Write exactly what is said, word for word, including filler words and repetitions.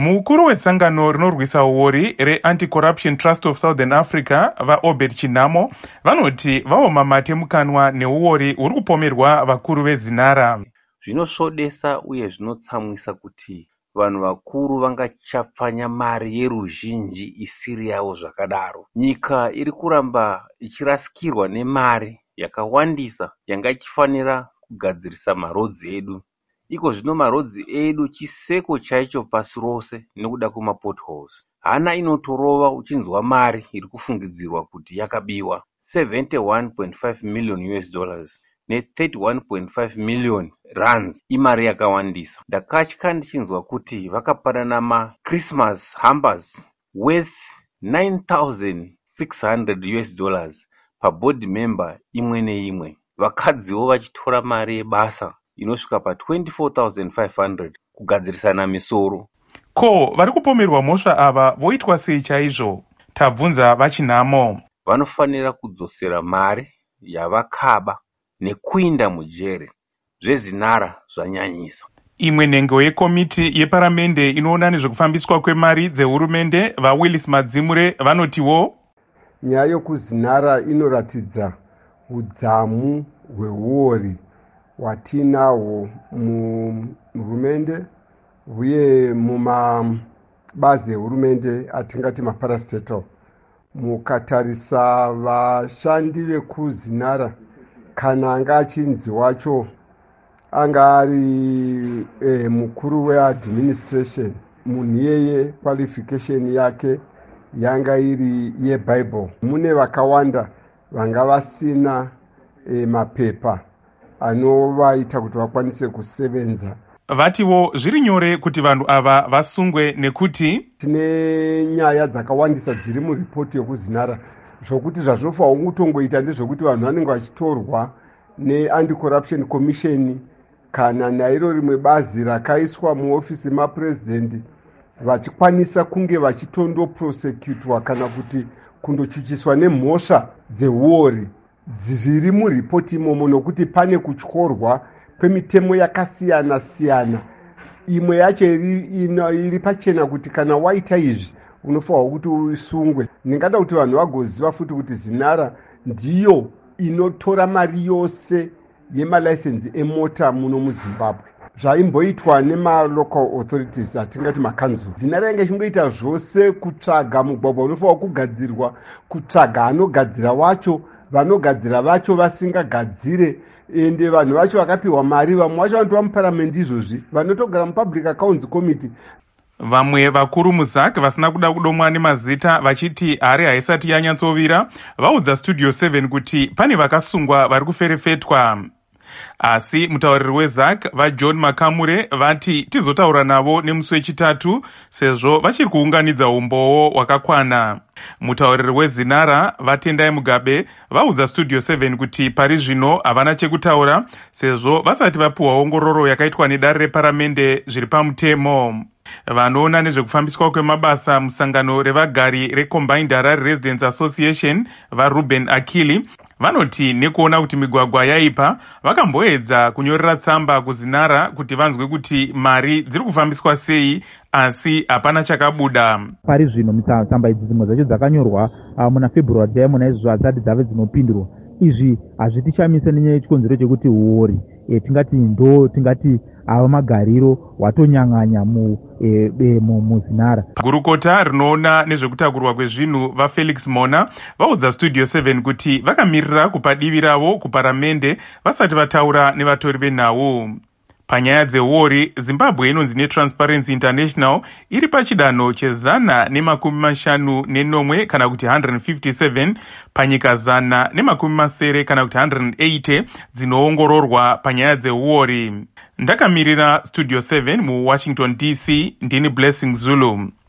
Mukuru wesangano rinorwisa uori re-Anti-Corruption Trust of Southern Africa vaObed Chinamo vanoti vaoma mate mukanwa neuori uri kupomerwa vakuru vezinara. Zvinosvodesa uye zvinotsamwisa kuti vanhu vakuru vangachapfanya mari yeruzhinji isiri yavo zvakadaro. Nyika iri kuramba ichirasikirwa nemari yakawandisa yanga ichifanira kugadzirisa marodzi edu. Iko zvino marodzi edu chiseko chaicho pasi rose nekuda kuma potholes. Hana inotorova uchinzwa mari iri kufungidzirwa kuti yakabiwa seventy-one point five million U S dollars ne thirty-one point five million rands. Imari yakawandisa. Ndakatya ndichinzwa kuti vakapanana ma Christmas hampers worth nine thousand six hundred U S dollars pa board member imwe neimwe. Vakadziwo vachitora mari yebasa inosvika pa twenty-four thousand five hundred kugadzirisana misoro. Ko vari kupomerwa mhosva ava voitwa sei chaizvo? Tabvunza vaChinamo. Vanofanira kudzosera mari yavakaba nekuinda mujere. Zvezinara zvanyanyisa. Imwe nhengo yekomiti yeparamende inoona nezvekufambiswa kwemari dzehurumende vaWillis Madzimure vanotiwo nyaya yokuzinara inoratidza udzamu hweuori hwatinahwo muhurumende uye mumabazi ehurumende atingati maparastatal. Mukatarisa vashandi vekuzinara, kana anga achinzi wacho anga ari eh, mukuru weadministration, munhu iyeye qualification yake yanga iri yeBible. Mune vakawanda vanga vasina eh, mapepa anovaita kuti vakwanise kusevenza. Vatiwo zviri nyore kuti vanhu ava vasungwe nekuti tine nyaya dzakawandisa dziri muripoti yokuzinara zvokuti zvazvinofanirwa kutongoita ndezvokuti vanhu vanenge vachitorwa neAnti-Corruption Commission kana nairo rimwe bazi rakaiswa muofisi mapurezidendi vachikwanisa kunge vachitondoprosecutwa kana kuti kundochuchiswa nemhosva dzeuori zviri muripoti imomo, nokuti pane kutyorwa kwemitemo yakasiyana siyana. Imwe yacho iri, iri pachena kuti kana waita izvi unofanirwa kuti usungwe. Ndingada kuti vanhu vagoziva futi kuti zinara ndiyo inotora mari yose yemalicense emota muno muZimbabwe. Zvaimboitwa nemalocal authorities atingati makanzuru. Zinara yanga ichingoita zvose kutsvaga mugwagwa unofanirwa kugadzirwa, kutsvaga anogadzira wacho, vanogadzira vacho vasingagadzire, ende vanhu vacho vakapiwa mari, vamwe vacho vanotova muparamendi izvozvi vanotogara mupublic accounts committee. Vamwe vakuru muZAC vasina kuda kudomwa nemazita vachiti hari haisati yanyatsovira vaudza Studio seven kuti pane vakasungwa vari kuferefetwa. Asi mutauriri weZAC vaJohn Makamure vati tizotaura navo nemusi wechitatu sezvo vachiri kuunganidza umbowo wakakwana. Mutauriri wezinara vaTendai Mugabe vaudza Studio seven kuti pari zvino havana chekutaura sezvo vasati vapiwa ongororo yakaitwa nedare reparamende zviri pamutemo. Vanoona nezvekufambiswa kwemabasa musangano revagari reCombined Harare Residents Association vaRuben Akili vanoti nekuona kuti migwagwa yaipa vakamboedza kunyorera tsamba kuzinara kuti vanzwe kuti mari dziri kufambiswa sei, asi hapana chakabuda. Pari zvino tsamba idzi dzimwe dzacho dzakanyorwa uh, muna February chaiye muna izvo hadzati dzave dzinopindurwa. Izvi hazvitishamise nenyaya yechikonzero chekuti uori e, tingati ndo tingati ava magariro watonyang'anya mu e, e, mu muzinara. Gurukota rinoona nezvekutakurwa kwezvinhu vaFelix Mona vaudza Studio seven kuti vakamirira kupa divi ravo kuparamende vasati vataura nevatori venhau. Panyaya dzeuori, Zimbabwe inonzi neTransparency International iri pachidanho chezana nemakumi mashanu nenomwe kana kuti one hundred fifty-seven panyika zana nemakumi masere kana kuti one hundred eighty dzinoongororwa panyaya dzeuori. Ndakamirira Studio seven muWashington D C, ndini Blessing Zulu.